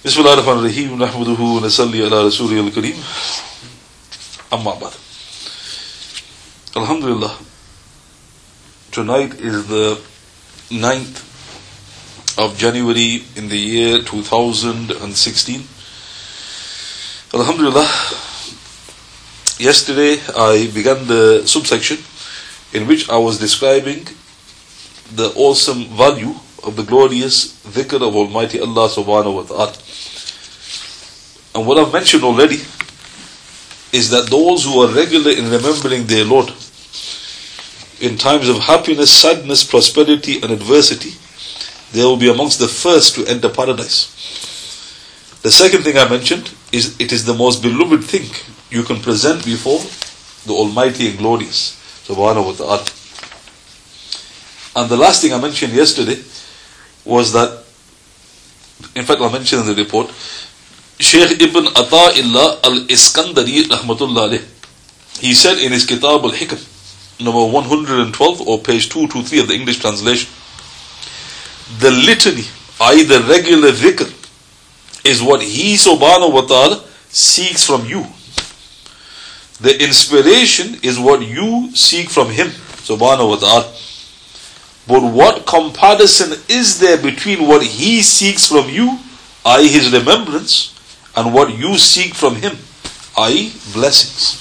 Bismillah ar-Rahman ar-Rahim. Nahmaduhu wa nasalli ala Rasulih al-Kareem. Amma ba'd. Alhamdulillah. Tonight is the 9th of January in the year 2016. Alhamdulillah. Yesterday I began the subsection in which I was describing the awesome value of the glorious dhikr of Almighty Allah subhanahu wa ta'ala. And what I've mentioned already is that those who are regular in remembering their Lord in times of happiness, sadness, prosperity and adversity, they will be amongst the first to enter paradise. The second thing I mentioned is it is the most beloved thing you can present before the Almighty and glorious subhanahu wa ta'ala. And the last thing I mentioned yesterday was that, in fact I mentioned in the report, Shaykh Ibn Ata'illah al-Iskandari rahmatullah alayh, he said in his Kitab al-Hikam, number 112 or page 223 of the English translation, the litany, i.e. the regular dhikr, is what he subhanahu wa ta'ala seeks from you. The inspiration is what you seek from him subhanahu wa ta'ala. But what comparison is there between what he seeks from you, i.e. his remembrance, and what you seek from him, i.e. blessings?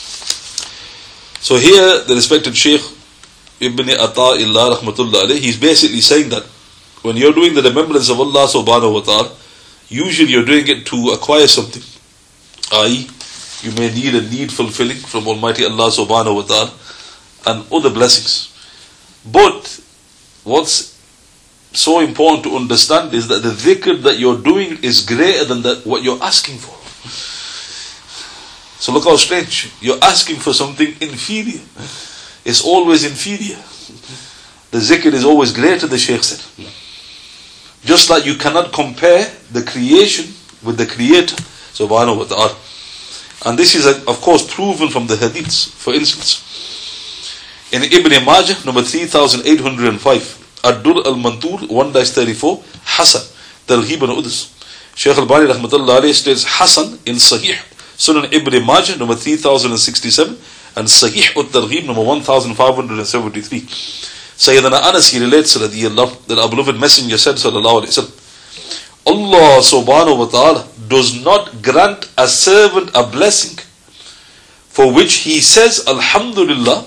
So here the respected Shaykh Ibn Ata'illah rahmatullah alayh, he's basically saying that when you're doing the remembrance of Allah subhanahu wa ta'ala, usually you're doing it to acquire something, i.e. you may need a need fulfilling from Almighty Allah subhanahu wa ta'ala and other blessings. But what's so important to understand is that the dhikr that you're doing is greater than what you're asking for. So look how strange. You're asking for something inferior. It's always inferior. The zikr is always greater, the Shaykh said. Just like you cannot compare the creation with the Creator subhanahu wa ta'ala. And this is of course proven from the hadiths. For instance, in Ibn Majah number 3805, Ad-Dur al-Mantur 1-34, Hasan Targhib and Udus, Shaykh al-Bani rahmatullah alayhi states Hasan in Sahih Sunan Ibn Majah number 3067 and Sahih al-Targhib number 1573. Sayyidina Anas, he relates radiyallahu that our beloved messenger said sallallahu alayhi wa sallam, Allah subhanahu wa ta'ala does not grant a servant a blessing for which he says Alhamdulillah,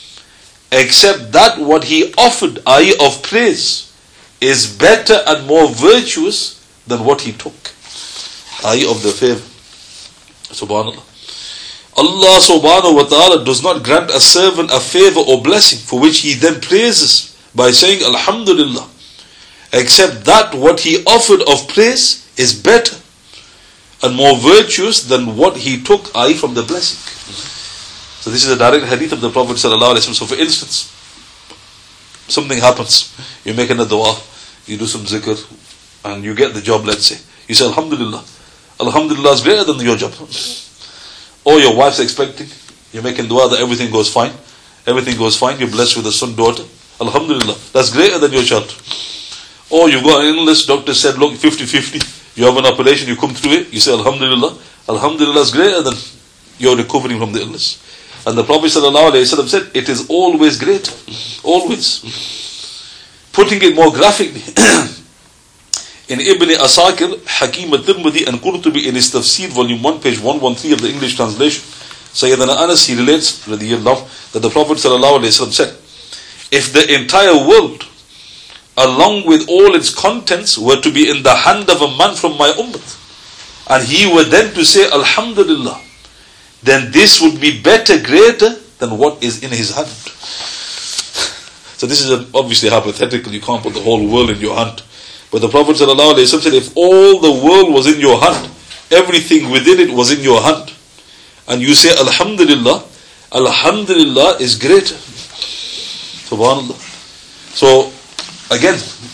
except that what he offered, i.e. of praise, is better and more virtuous than what he took, i.e. of the favor. Subhanallah. Allah subhanahu wa ta'ala does not grant a servant a favor or blessing for which he then praises by saying Alhamdulillah, except that what he offered of praise is better and more virtuous than what he took, i.e. from the blessing. So this is a direct hadith of the Prophet sallallahu alaihi wasallam. So for instance, something happens, you make a dua, you do some zikr, and you get the job, let's say. You say Alhamdulillah. Alhamdulillah is greater than your job. Or your wife's expecting, you're making dua that everything goes fine. Everything goes fine, you're blessed with a son, daughter. Alhamdulillah, that's greater than your child. Or you've got an illness, doctor said, look, 50-50, you have an operation, you come through it, you say Alhamdulillah. Alhamdulillah is greater than you're recovering from the illness. And the Prophet ﷺ said, it is always greater. Always. Putting it more graphically, in Ibn Asakir, Hakim al-Tirmidhi and Qurtubi in his Tafsir, volume 1, page 113 of the English translation, Sayyidina Anas, he relates, radiyallahu, that the Prophet ﷺ said, if the entire world, along with all its contents, were to be in the hand of a man from my ummah, and he were then to say Alhamdulillah, then this would be better, greater than what is in his hand. So this is obviously hypothetical, you can't put the whole world in your hand. But the Prophet ﷺ said, if all the world was in your hand, everything within it was in your hand, and you say Alhamdulillah, Alhamdulillah is greater. Subhanallah. So again,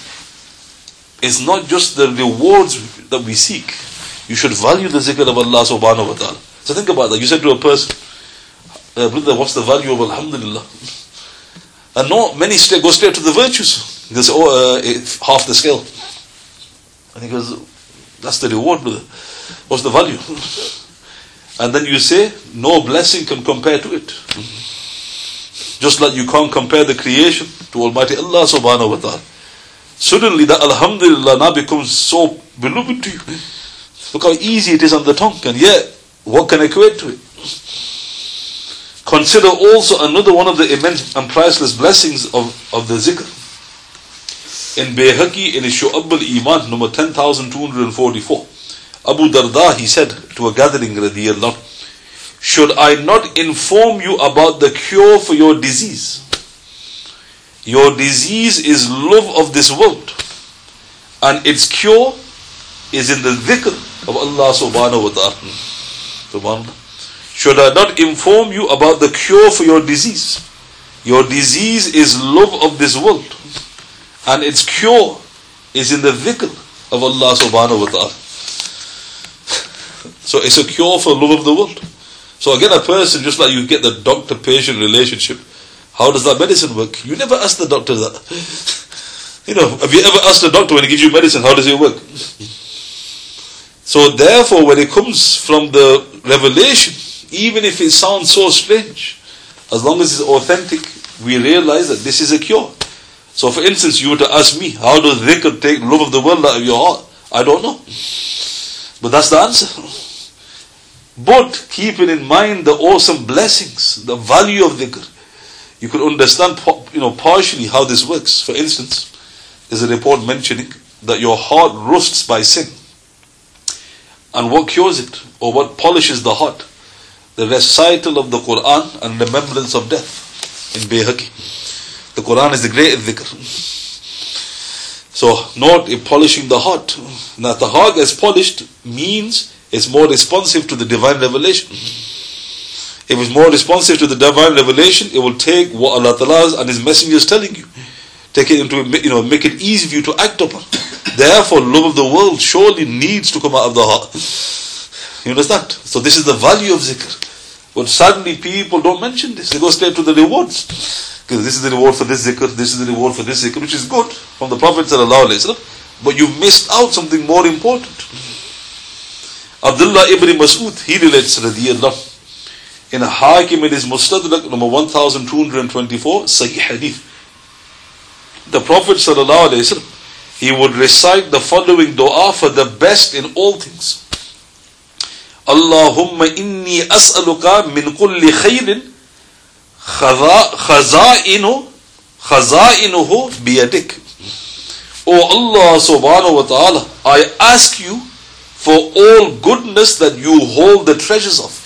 it's not just the rewards that we seek. You should value the zikr of Allah subhanahu wa ta'ala. So think about that. You said to a person, brother, what's the value of Alhamdulillah? And no, many go straight to the virtues. He goes, half the scale. And he goes, That's the reward, brother. What's the value? And then you say, no blessing can compare to it. Just like you can't compare the creation to Almighty Allah subhanahu wa ta'ala. Suddenly that Alhamdulillah now becomes so beloved to you. Look how easy it is on the tongue, and yet, what can equate to it? Consider also another one of the immense and priceless blessings of the zikr. In Bayhaqi, in Shu'ab al-Iman, number 10,244, Abu Darda, he said to a gathering, radiyallahu, should I not inform you about the cure for your disease? Your disease is love of this world, and its cure is in the dhikr of Allah subhanahu wa ta'ala. Subhanallah. Should I not inform you about the cure for your disease? Your disease is love of this world, and its cure is in the dhikr of Allah subhanahu wa ta'ala. So it's a cure for love of the world. So again, a person, just like you get the doctor-patient relationship, how does that medicine work? You never ask the doctor that. Have you ever asked the doctor when he gives you medicine, how does it work? So therefore, when it comes from the revelation, even if it sounds so strange, as long as it's authentic, we realize that this is a cure. So for instance, you were to ask me, how does dhikr take love of the world out of your heart? I don't know. But that's the answer. But keeping in mind the awesome blessings, the value of dhikr, you could understand partially how this works. For instance, there's a report mentioning that your heart rusts by sin. And what cures it, or what polishes the heart? The recital of the Quran and remembrance of death. In Bayhaqi, the Quran is the great dhikr. So note, it polishing the heart. Now the heart gets polished means it's more responsive to the divine revelation. If it's more responsive to the divine revelation, it will take what Allah Ta'ala and His Messenger is telling you. Take it into, make it easy for you to act upon. Therefore, love of the world surely needs to come out of the heart. You understand? So this is the value of zikr. But sadly, people don't mention this. They go straight to the rewards. Because this is the reward for this zikr, this is the reward for this zikr, which is good from the Prophet ﷺ. But you missed out something more important. Abdullah ibn Mas'ud, he relates, radiyallahu, in a Hakim in his Mustadrak, number 1224, Sahih Hadith. The Prophet ﷺ, he would recite the following dua for the best in all things. Allahumma inni as'aluka min kulli khayrin khaza'inuhu biyadik. O Allah subhanahu wa ta'ala, I ask you for all goodness that you hold the treasures of.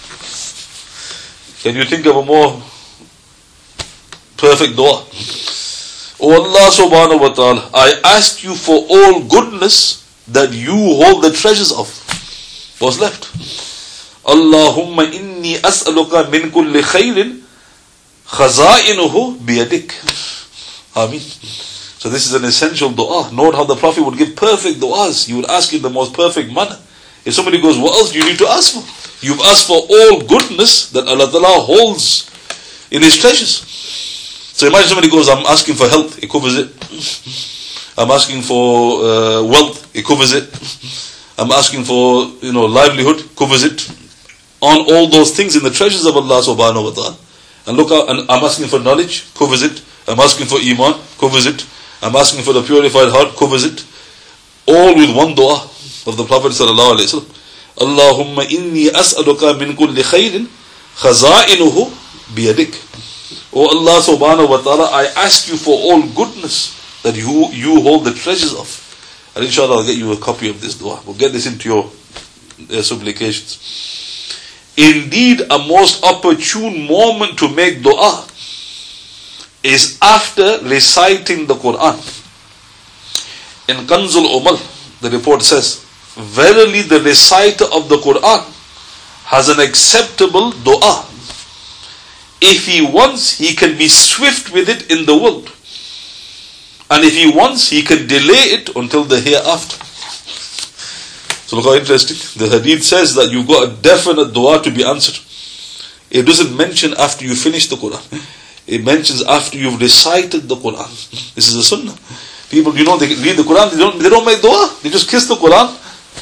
Can you think of a more perfect dua? O Allah subhanahu wa ta'ala, I ask you for all goodness that you hold the treasures of. What's left? Allahumma inni as'aluka min kulli khayrin khaza'inuhu biyadik. Ameen. So this is an essential dua. Note how the Prophet would give perfect duas. He would ask in the most perfect manner. If somebody goes, what else do you need to ask for? You've asked for all goodness that Allah Ta'ala holds in His treasures. So imagine somebody goes, I'm asking for health, it covers it. I'm asking for wealth, it covers it. I'm asking for livelihood, covers it. On all those things in the treasures of Allah subhanahu wa ta'ala. And look out, and I'm asking for knowledge, covers it. I'm asking for iman, covers it. I'm asking for the purified heart, covers it. All with one dua of the Prophet sallallahu alaihi wasallam. Allahumma inni as'aluka min kulli khayrin khaza'inuhu biyadik. O Allah subhanahu wa ta'ala, I ask you for all goodness that you hold the treasures of. And inshallah I'll get you a copy of this dua. We'll get this into your supplications. Indeed, a most opportune moment to make dua is after reciting the Quran. In Kanzul Umal, the report says, verily the reciter of the Quran has an acceptable dua. If he wants, he can be swift with it in the world. And if he wants, he can delay it until the hereafter. So look how interesting. The hadith says that you've got a definite dua to be answered. It doesn't mention after you finish the Quran. It mentions after you've recited the Quran. This is a sunnah. People, they read the Quran, they don't make dua. They just kiss the Quran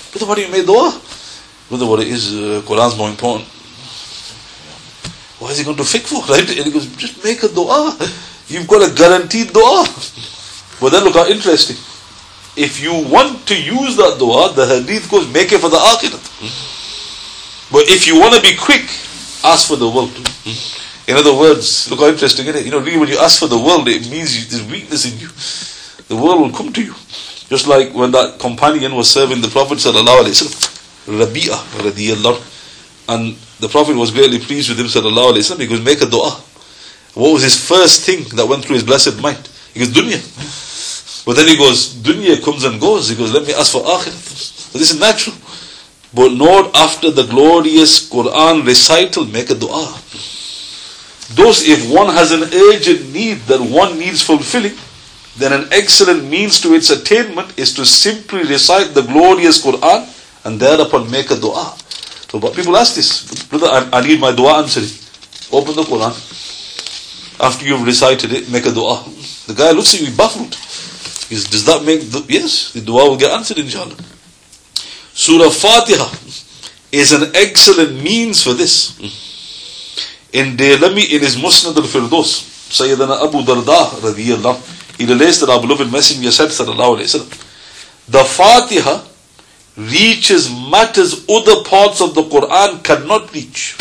Brother, why do you make dua? Brother, what it is, Quran's more important. Why is he going to fiqh for? Right? And he goes, just make a dua. You've got a guaranteed dua. But then look how interesting. If you want to use that dua, the hadith goes, make it for the akhirat. But if you want to be quick, ask for the world. In other words, look how interesting it is. Really when you ask for the world, it means there's weakness in you. The world will come to you. Just like when that companion was serving the Prophet sallallahu alaihi wasallam, Rabi'ah radiyallahu, and the Prophet was greatly pleased with him sallallahu alaihi wasallam. He goes, make a dua. What was his first thing that went through his blessed mind? He goes, dunya. But then he goes, dunya comes and goes. He goes, let me ask for akhirat. So this is natural. But note, after the glorious Quran recital, make a dua. Thus, if one has an urgent need that one needs fulfilling, then an excellent means to its attainment is to simply recite the glorious Quran and thereupon make a dua. So but people ask this, brother, I need my dua answered. Open the Quran. After you've recited it, make a dua. The guy looks at you baffled. He says, does that make, yes, the dua will get answered inshallah. Surah Fatiha is an excellent means for this. In Daylami, in his Musnad al-Firdaus, Sayyidina Abu Darda radiyallahu, he relates that our beloved Messenger said sallallahu alayhi wa sallam, the Fatiha reaches matters other parts of the Quran cannot reach.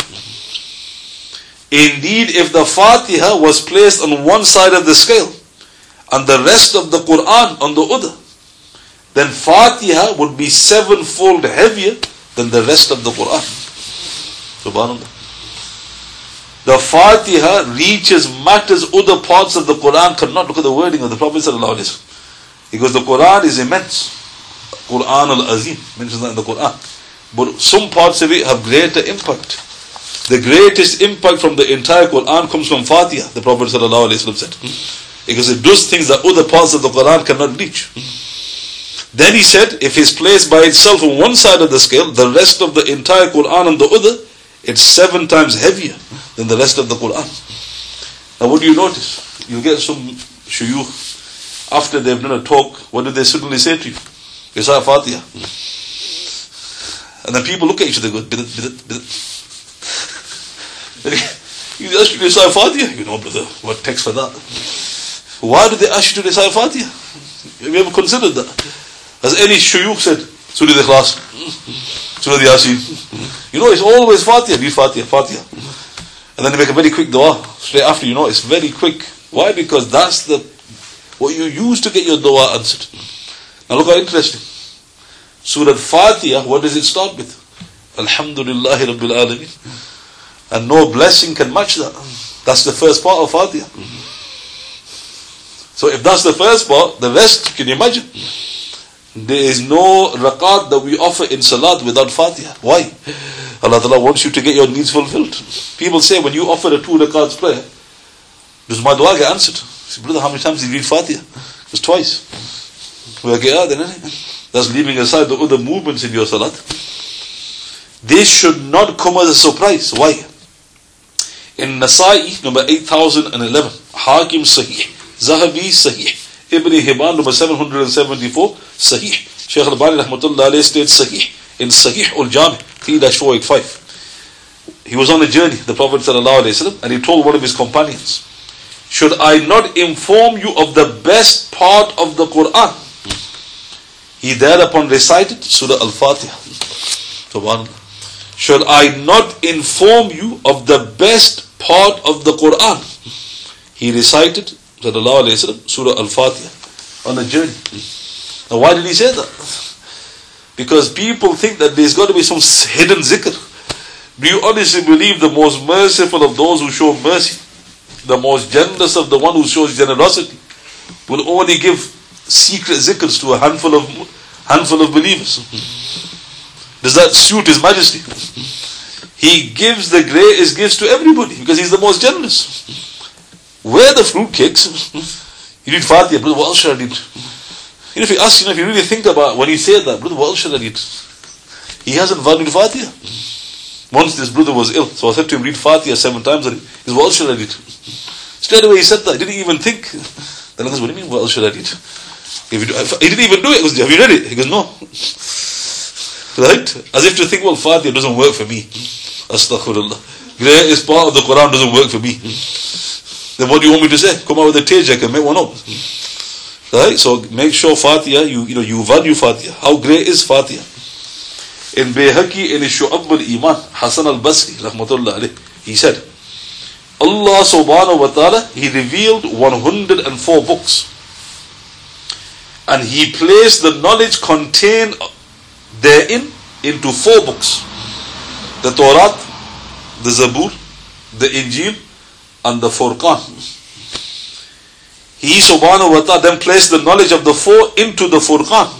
Indeed, if the Fatiha was placed on one side of the scale and the rest of the Quran on the other, then Fatiha would be sevenfold heavier than the rest of the Quran. Subhanallah. The Fatiha reaches matters other parts of the Quran cannot. Look at the wording of the Prophet sallallahu alaihi wasallam. He goes, the Quran is immense. Quran al-Azim mentions that in the Quran. But some parts of it have greater impact. The greatest impact from the entire Quran comes from Fatiha, the Prophet sallallahu alaihi wasallam said. Because it does things that other parts of the Quran cannot reach. Then he said, if it's placed by itself on one side of the scale, the rest of the entire Quran on the other, it's 7 times heavier than the rest of the Quran. Now what do you notice? You get some shuyukh, after they've done a talk, what do they suddenly say to you? Recite Fatiha. And then people look at each other and go, bidat. You ask you to recite Fatiha? You know, brother, what text for that? Why do they ask you to recite Fatiha? Have you ever considered that? Has any shuyukh said, Surah Al-Ikhlas, Surah Yasin? You know, it's always Fatiha, read Fatiha, Fatiha. And then they make a very quick dua straight after, you know, it's very quick. Why? Because that's what you use to get your dua answered. Now look how interesting. Surah Fatiha, what does it start with? Alhamdulillahi Rabbil Alameen. And no blessing can match that. That's the first part of Fatiha. So if that's the first part, the rest, can you imagine? There is no rakat that we offer in salat without Fatiha. Why? Allah Ta'ala wants you to get your needs fulfilled. People say, when you offer a 2 rakats prayer, does my dua get answered? I say, brother, how many times did you read Fatiha? Just twice. That's leaving aside the other movements in your salat. This should not come as a surprise. Why? In Nasa'i, number 8011, Hakim Sahih, Zahabi Sahih, Ibn Hibban, number 774, Sahih. Shaykh al-Albani rahmatullah alayhi states Sahih in Sahih al-Jami 3-485. He was on a journey, the Prophet sallallahu alayhi wasallam, and he told one of his companions, should I not inform you of the best part of the Quran? He thereupon recited Surah Al-Fatiha. Subhanallah. Should I not inform you of the best part of the Quran? He recited sallallahu alayhi wasallam Surah Al-Fatiha on a journey. Now why did he say that? Because people think that there's got to be some hidden zikr. Do you honestly believe the most merciful of those who show mercy, the most generous of the one who shows generosity, will only give secret zikrs to a handful of believers? Does that suit His Majesty? He gives the greatest gifts to everybody because He's the most generous. Where the fruit cakes? You read Fatiha, brother, what else should I read? You know, if you ask, if you really think about when he said that, brother, what else should I read? He hasn't valued Fatiha. Once this brother was ill, so I said to him, read Fatiha 7 times a day. He said, what else should I read? Straight away he said that. He didn't even think. Then I said, what do you mean, what else should I read? He didn't even do it. I goes, have you read it? He goes, no. Right? As if to think, well, Fatiha doesn't work for me. Astaghfirullah. Greatest part of the Quran doesn't work for me. Then what do you want me to say? Come out with a page, I can make one up. Right? So make sure Fatiha, you value Fatiha. How great is Fatiha? In Bayhaqi, in Shu'ab al-Iman, Hasan al-Basri, rahmatullah alayh, he said, Allah subhanahu wa ta'ala, He revealed 104 books. And He placed the knowledge contained therein into 4 books. The Torah, the Zabur, the Injil, and the Furqan. He subhanahu wa ta'ala then placed the knowledge of the 4 into the Furqan.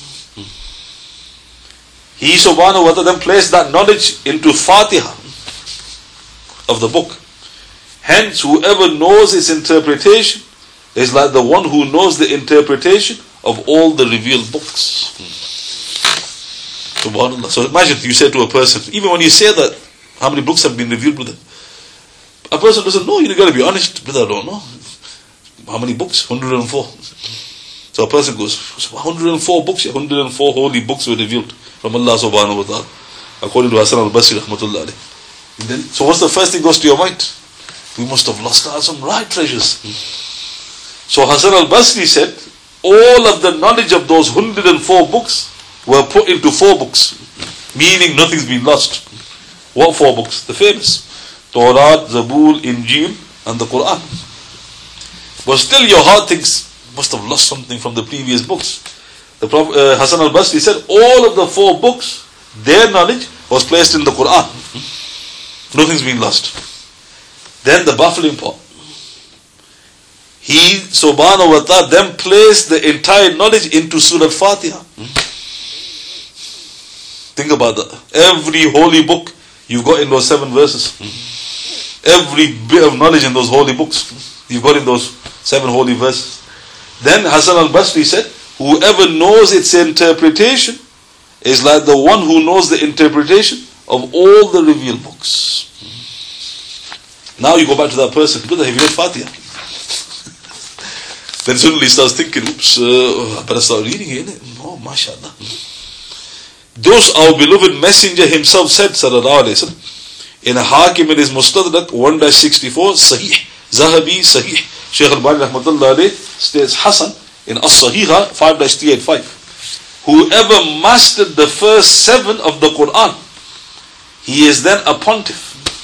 He subhanahu wa ta'ala then placed that knowledge into Fatiha of the book. Hence, whoever knows its interpretation is like the one who knows the interpretation of all the revealed books. Subhanallah. So imagine you say to a person, even when you say that, how many books have been revealed, brother? A person doesn't know. You got to be honest, brother. I don't know. How many books? 104. So a person goes, 104 books, 104 holy books were revealed from Allah subhanahu wa ta'ala, according to Hasan al-Basri rahmatullah alayh. Then, so what's the first thing goes to your mind? We must have lost out some right treasures. So Hasan al-Basri said, all of the knowledge of those 104 books were put into 4 books, meaning nothing's been lost. What 4 books? The famous Torah, Zabur, Injil, and the Quran. But still your heart thinks, must have lost something from the previous books. The Prophet Hasan al-Basri said, all of the 4 books, their knowledge was placed in the Quran. Nothing's been lost. Then the baffling part. He subhanahu wa ta'ala then placed the entire knowledge into Surah Fatiha. Think about that. Every holy book you've got in those 7 verses. Every bit of knowledge in those holy books you've got in those 7 holy verses. Then Hasan al-Basri said, whoever knows its interpretation is like the one who knows the interpretation of all the revealed books. Now you go back to that person, brother, have you read Fatiha? Then suddenly he starts thinking, oops, I better start reading it, innit? Oh, mashallah. Thus our beloved messenger himself said, sallallahu alayhi wa sallam, in Hakim in his Mustadrak 1-64, Sahih, Zahabi, Sahih. Shaykh al-Bani rahmatullah alayh states Hasan in As-Sahiha 5-385. Whoever mastered the first 7 of the Quran, he is then a pontiff.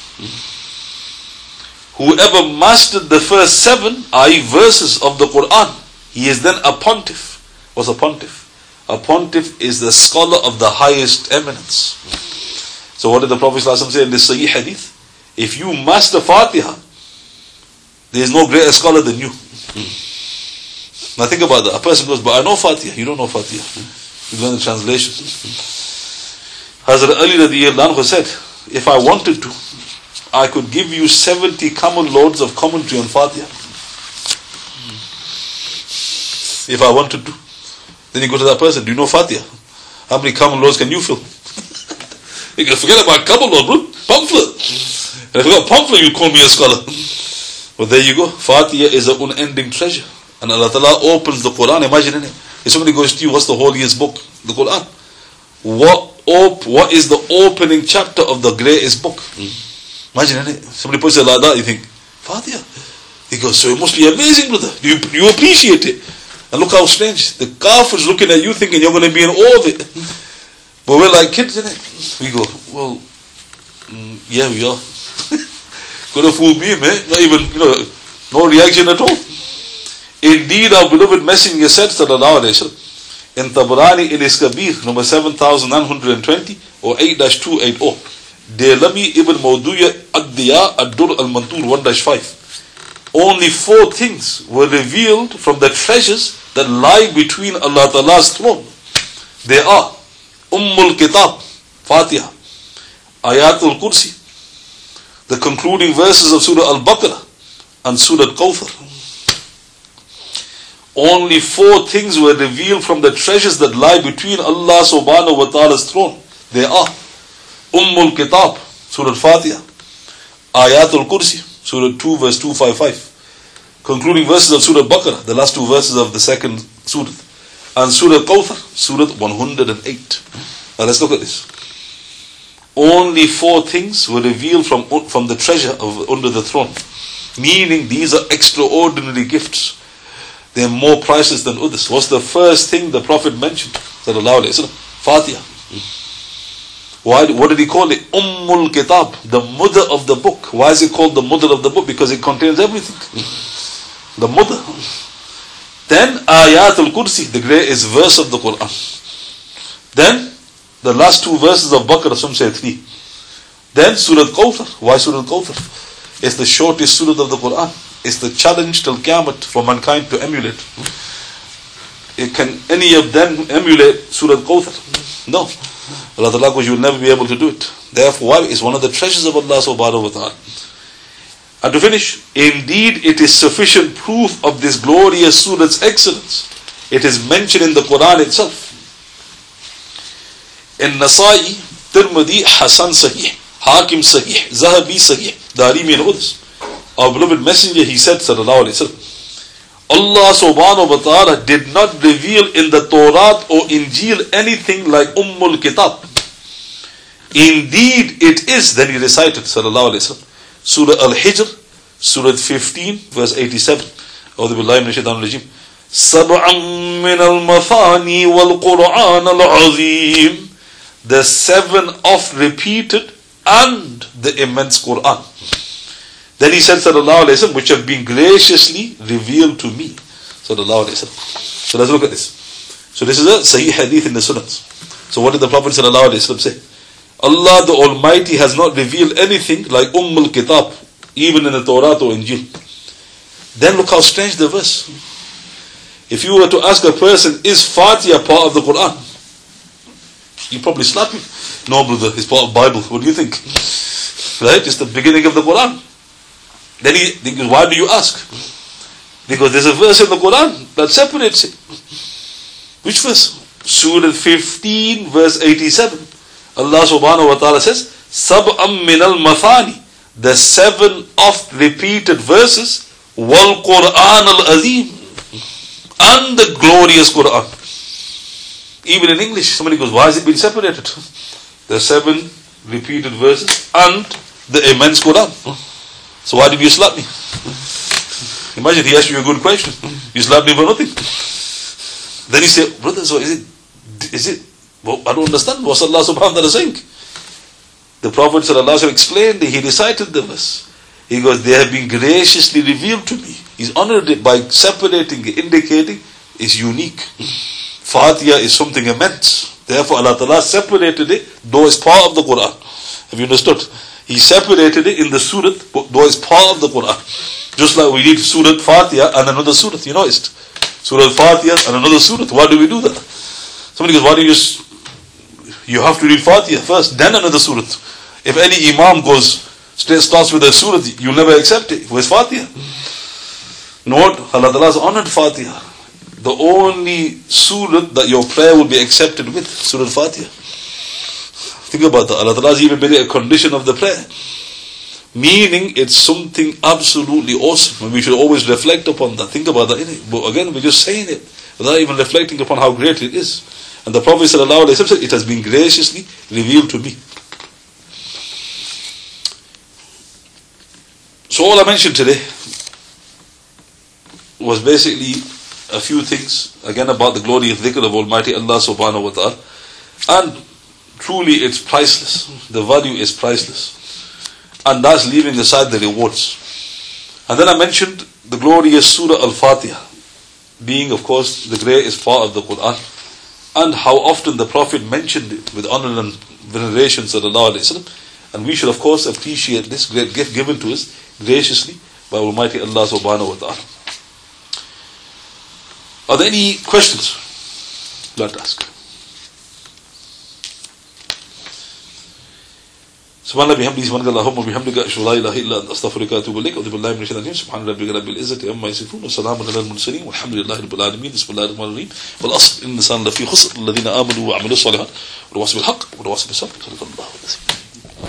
Whoever mastered the first 7, i.e. verses of the Quran, he is then a pontiff. What's a pontiff? A pontiff is the scholar of the highest eminence. So what did the Prophet ﷺ say in this Sahih Hadith? If you master Fatiha, there is no greater scholar than you. Now think about that. A person goes, but I know Fatiha. You don't know Fatiha. You learn the translation. Hazrat Ali radiyallahu anhu said, if I wanted to, I could give you 70 camel loads of commentary on Fatiha. If I wanted to. Then you go to that person, do you know Fatiha? How many camel loads can you fill? You can forget about camel load, bro. Pamphlet. And if you got pamphlet, you call me a scholar. But there you go. Fatiha is an unending treasure. And Allah Ta'ala opens the Quran. Imagine it. If somebody goes to you, what's the holiest book? The Quran. What is the opening chapter of the greatest book? Imagine it. Somebody puts it like that, you think, Fatiha. He goes, so it must be amazing, brother. You appreciate it. And look how strange. The kafir's looking at you thinking you're going to be in awe of it. But we're like kids, innit? We go, well, yeah, we are. Gonna fool me, man. Not even, no reaction at all. Indeed, our beloved messenger said, sallallahu alayhi wa sallam, in Tabarani in his Kabir, number 7920 or 8-280, Delami ibn Mawduya ad-Diya ad-Dur al-Mantur 1-5. Only 4 things were revealed from the treasures that lie between Allah Ta'ala's throne. They are Ummul Kitab, Fatiha, Ayatul Kursi, the concluding verses of Surah Al-Baqarah and Surah Al-Kawthar. Only 4 things were revealed from the treasures that lie between Allah subhanahu wa ta'ala's throne. They are Ummul Kitab, Surah Al-Fatiha, Ayatul Kursi, Surah 2 verse 255, concluding verses of Surah Al-Baqarah, the last 2 verses of the second Surah, and Surah Al-Kawthar, Surah 108. Now let's look at this. Only 4 things were revealed from the treasure of under the throne. Meaning these are extraordinary gifts. They are more priceless than others. What's the first thing the Prophet mentioned? Fatiha. What did he call it? Ummul Kitab, the mother of the book. Why is it called the mother of the book? Because it contains everything. The mother. Then Ayatul Kursi, the greatest verse of the Quran. Then the last 2 verses of Baqarah, some say 3. Then Surah Kawthar. Why Surah Kawthar? It's the shortest surah of the Quran. It's the challenge till Qiyamah for mankind to emulate. Can any of them emulate Surah Kawthar? No. Allah Ta'ala, because you will never be able to do it. Therefore, why? It's one of the treasures of Allah subhanahu wa ta'ala. And to finish, indeed it is sufficient proof of this glorious surah's excellence. It is mentioned in the Quran itself. In Nasa'i, Tirmidhi, Hasan Sahih, Hakim Sahih, Zahabi Sahih, Darimi and others. Our beloved Messenger, he said, sallallahu alayhi wa sallam, Allah subhanahu wa ta'ala did not reveal in the Torah or Injil anything like Ummul Kitab. Indeed it is. Then he recited, sallallahu alayhi wa sallam, Surah Al-Hijr, Surah 15, verse 87. A'udhu billahi minash shaitanir rajim. Sab'an min al-mathani wal-Qur'an al-azim. The 7 oft repeated and the immense Qur'an. Then he said, sallallahu alayhi wa sallam, which have been graciously revealed to me. Sallallahu alayhi wa sallam. So let's look at this. So this is a Sahih Hadith in the Sunnahs. So what did the Prophet sallallahu alayhi wa sallam say? Allah the Almighty has not revealed anything like Ummul Kitab, even in the Torah or Injil. Then look how strange the verse. If you were to ask a person, is Fatiha part of the Quran? You probably slap him. No brother, it's part of the Bible. What do you think? Right? It's the beginning of the Quran. Then he thinks, why do you ask? Because there's a verse in the Quran that separates it. Which verse? Surah 15 verse 87. Allah subhanahu wa ta'ala says, Sab'am min al-mathani, the 7 oft repeated verses, wal Qur'an al-azim, and the glorious Quran. Even in English, somebody goes, why has it been separated? The 7 repeated verses and the immense Quran. So why did you slap me? Imagine he asked you a good question. You slapped me for nothing. Then you say, brother, so is it, well, I don't understand. What's Allah subhanahu wa ta'ala saying? The Prophet sallallahu alayhi wa sallam explained, he recited the verse. He goes, they have been graciously revealed to me. He's honored it by separating, indicating, it's unique. Fatiha is something immense. Therefore Allah Ta'ala separated it, though it's part of the Quran. Have you understood? He separated it in the surah, though it's part of the Quran. Just like we read Surah Fatiha and another surah. You know it. Surah Fatiha and another surah. Why do we do that? Somebody goes, why do you have to read Fatiha first, then another surah. If any Imam starts with a surah, you'll never accept it. Where's Fatiha? Note, Allah Ta'ala has honored Fatiha. The only surah that your prayer will be accepted with, Surah Fatiha. Think about that. Allah Ta'ala has even made it a condition of the prayer. Meaning it's something absolutely awesome. And we should always reflect upon that. Think about that. But again, we're just saying it without even reflecting upon how great it is. And the Prophet ﷺ said, it has been graciously revealed to me. So all I mentioned today was basically a few things, again about the glory of dhikr of Almighty Allah subhanahu wa ta'ala. And truly it's priceless. The value is priceless. And that's leaving aside the rewards. And then I mentioned the glorious Surah Al-Fatiha, being of course the greatest part of the Quran. And how often the Prophet mentioned it with honor and veneration sallallahu alayhi wa sallam. And we should of course appreciate this great gift given to us graciously by Almighty Allah subhanahu wa ta'ala. Are there any questions? Let's ask. سبحان الله بحمده سبحانك اللهم وبحمدك أشهد أن لا إله إلا أنت أستغفرك وأتوب إليك أعوذ بالله من الشيطان الرجيم سبحان ربك رب العزة عما يصفون وسلام على المرسلين والحمد لله رب العالمين بسم الله الرحمن الرحيم والأصل إن الإنسان لفي خسر الذين آمنوا وعملوا الصالحات وتواصوا بالحق وتواصوا بالصبر صدق الله العظيم.